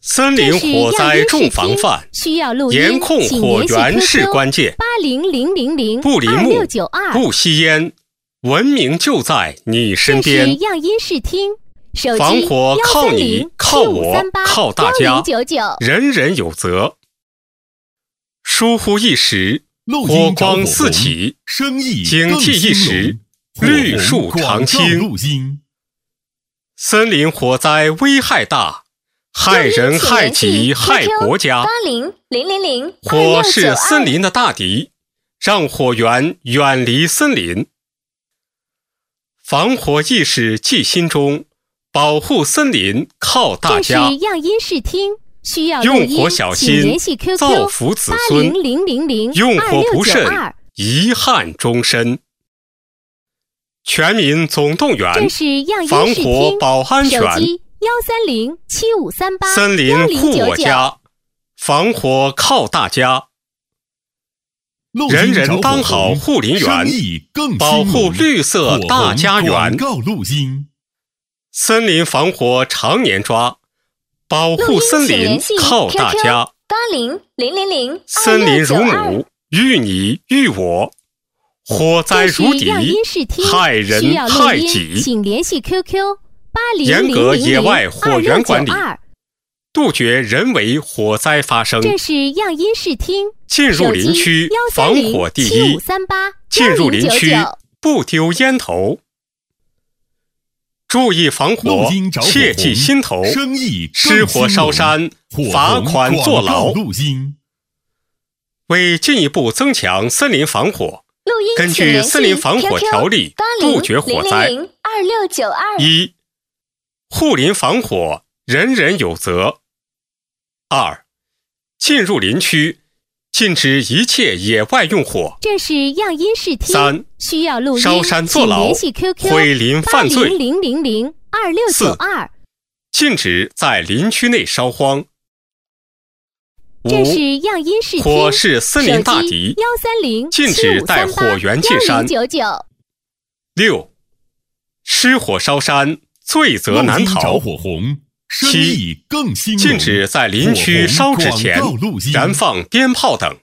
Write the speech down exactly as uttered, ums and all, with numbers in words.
森林火灾重防范，严控火源是关键。不林木，不吸烟，文明就在你身边。 这是样音视听，手机防火靠你，靠我，靠大家，人人有责。疏忽一时，火光四起；警惕一时，绿树常青。森林火灾危害大，害人害己害国家。火是森林的大敌，让火源远离森林。防火意识记心中，保护森林靠大家。 这是样音视听，需要用火小心，造福子孙；用火不慎，遗憾终身。全民总动员，防火保安全。森林护我家，防火靠大家。人人当好护林员，保护绿色大家园。森林防火常年抓，保护森林靠大家。森林如母，育你育我。火灾如敌，害人害己。严格野外火源管理，杜绝人为火灾发生。 这是样音视听， 进入林区防火第一，进入林区不丢烟头。注意防火，切记心头，失火烧山，罚款坐牢。为进一步增强森林防火，根据《森林防火条例》杜绝火灾。一、护林防火，人人有责。二、进入林区，禁止一切野外用火。 这是样音视听。 三、 需要录音， 烧山坐牢，毁林犯罪。四、禁止在林区内烧荒。五、 这是样音视听， 火是森林大敌，禁止带火源进山。六、失火烧山，罪责难逃。七、禁止在林区烧纸钱、燃放鞭炮等。